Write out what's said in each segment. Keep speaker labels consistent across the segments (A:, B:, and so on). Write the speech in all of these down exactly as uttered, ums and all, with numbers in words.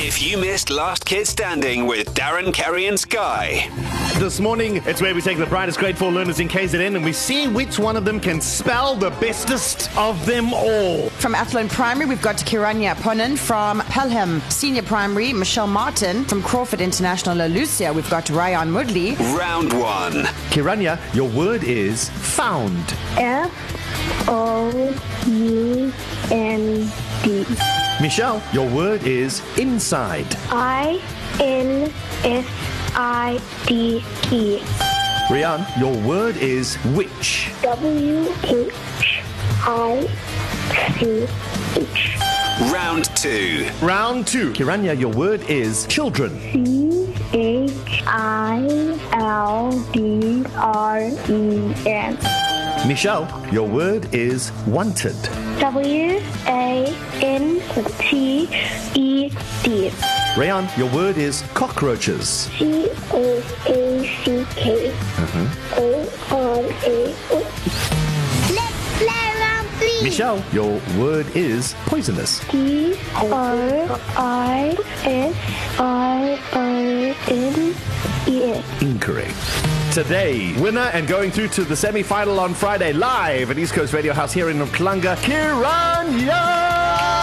A: If you missed Last Kid Standing with Darren, Kerry and Sky.
B: This morning, it's where we take the brightest grade four learners in K Z N and we see which one of them can spell the bestest of them all.
C: From Athlone Primary, we've got Kiranya Ponan. From Pelham Senior Primary, Michelle Martin. From Crawford International La Lucia, we've got Ryan Mudley.
A: Round one.
B: Kiranya, your word is found.
D: F O U N D.
B: Michelle, your word is inside.
D: I N S I D E.
B: Rian, your word is which.
D: W H I C H.
A: Round two.
B: Round two. Kiranya, your word is children.
D: C H I L D R E N.
B: Michelle, your word is wanted.
D: W A N T E D.
B: Rayan, your word is cockroaches.
D: C O A C K O R A O. Let's play round three.
B: Michelle, your word is poisonous.
D: D R I S I O N E S.
B: Incorrect. Today, winner and going through to the semi-final on Friday, live at East Coast Radio House here in Mklanga, Kiranya!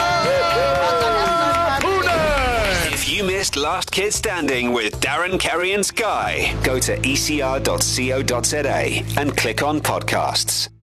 A: If you missed Last Kid Standing with Darren, Kerry and Sky, go to e c r dot co dot z a and click on podcasts.